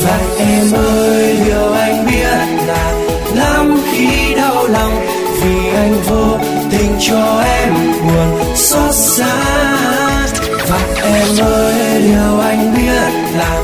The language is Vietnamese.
Và em ơi điều anh biết là lắm khi đau lòng vì anh vô tình cho em buồn xót xa. Và em ơi điều anh biết là